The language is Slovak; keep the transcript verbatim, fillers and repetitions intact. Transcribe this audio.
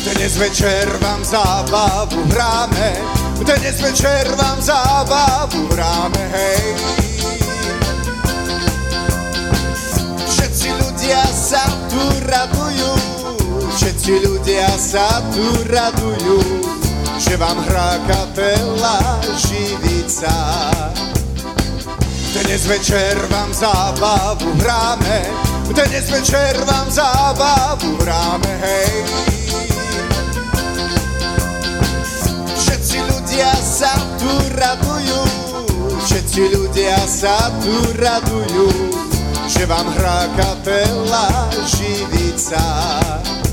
Dnes večer vám zábavu hráme, dnes večer vám zábavu hráme, hej. Všetci ľudia sa tu radujú, všetci ľudia sa tu radujú, že vám hrá kapela Živica. Dnes večer vám zábavu hráme, dnes večer vám zábavu hráme, hej. Všetci ľudia sa tu radujú, všetci ľudia sa tu radujú, že vám hrá kapela Živica.